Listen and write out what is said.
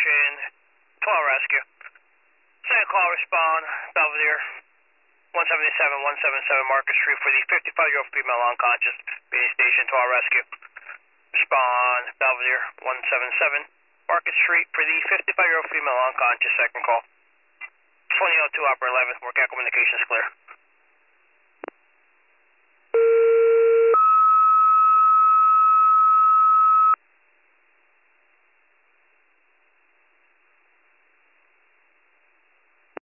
station, 12 rescue. Second call, respond, Belvedere, 177 Market Street for the 55-year-old female unconscious, Beanie Station, 12 rescue. Respond, Belvedere, 177 Market Street for the 55-year-old female unconscious, second call. 2002 Opera 11, workout communications clear.